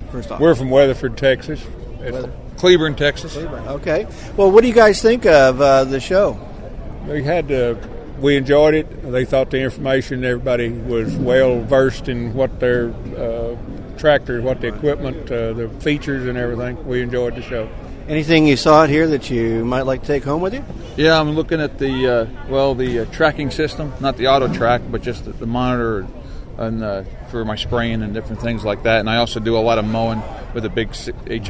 first off? We're from Weatherford, Texas. Cleburne, Texas. Okay. Well, what do you guys think of the show? We enjoyed it. They thought the information, everybody was well versed in what their tractor, what the equipment, the features and everything. We enjoyed the show. Anything you saw out here that you might like to take home with you? Yeah, I'm looking at the tracking system, not the auto track, but just the monitor and for my spraying and different things like that. And I also do a lot of mowing with a big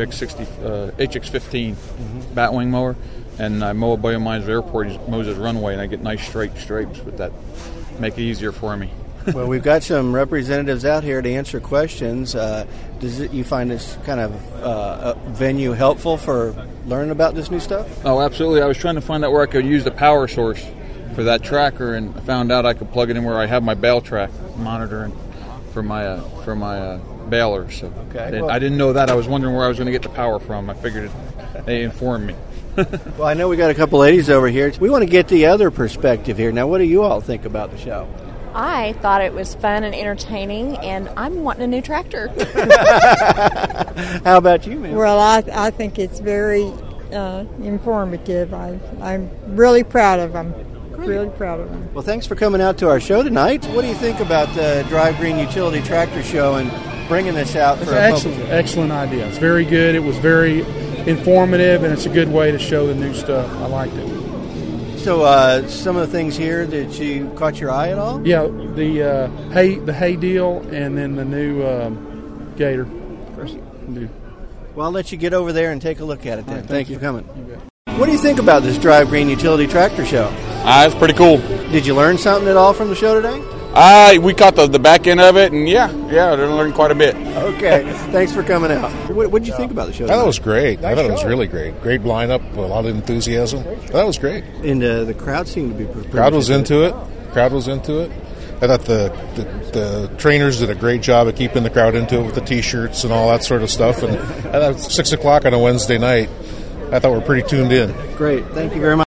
HX15 batwing mower. And I mow a buddy of mine's airport. He mows his runway, and I get nice straight stripes with that. Make it easier for me. Well, we've got some representatives out here to answer questions. You find this kind of venue helpful for learning about this new stuff? Oh, absolutely. I was trying to find out where I could use the power source for that tracker, and I found out I could plug it in where I have my bale track monitor for my baler. So okay. I didn't know that. I was wondering where I was going to get the power from. I figured they informed me. Well, I know we got a couple ladies over here. We want to get the other perspective here. Now, what do you all think about the show? I thought it was fun and entertaining, and I'm wanting a new tractor. How about you, ma'am? Well, I think it's very informative. I'm really proud of them. Great. Really proud of them. Well, thanks for coming out to our show tonight. What do you think about the Drive Green Utility Tractor Show and bringing this out for a public? Excellent idea. It's very good. It was very informative, and it's a good way to show the new stuff. I liked it. So, some of the things here that you caught your eye at all? Yeah, the hay deal, and then the new Gator. Well, I'll let you get over there and take a look at it then. Right, thank you for coming. What do you think about this Drive Green Utility Tractor Show? It's pretty cool. Did you learn something at all from the show today? We caught the back end of it, and I learned quite a bit. Okay, thanks for coming out. What did you think about the show? I thought it was great. I thought it was really great. Great lineup, a lot of enthusiasm. That was great. And the crowd seemed to be pretty Crowd was into it. I thought the trainers did a great job of keeping the crowd into it with the T-shirts and all that sort of stuff. And at 6 o'clock on a Wednesday night, I thought we were pretty tuned in. Great. Thank you very much.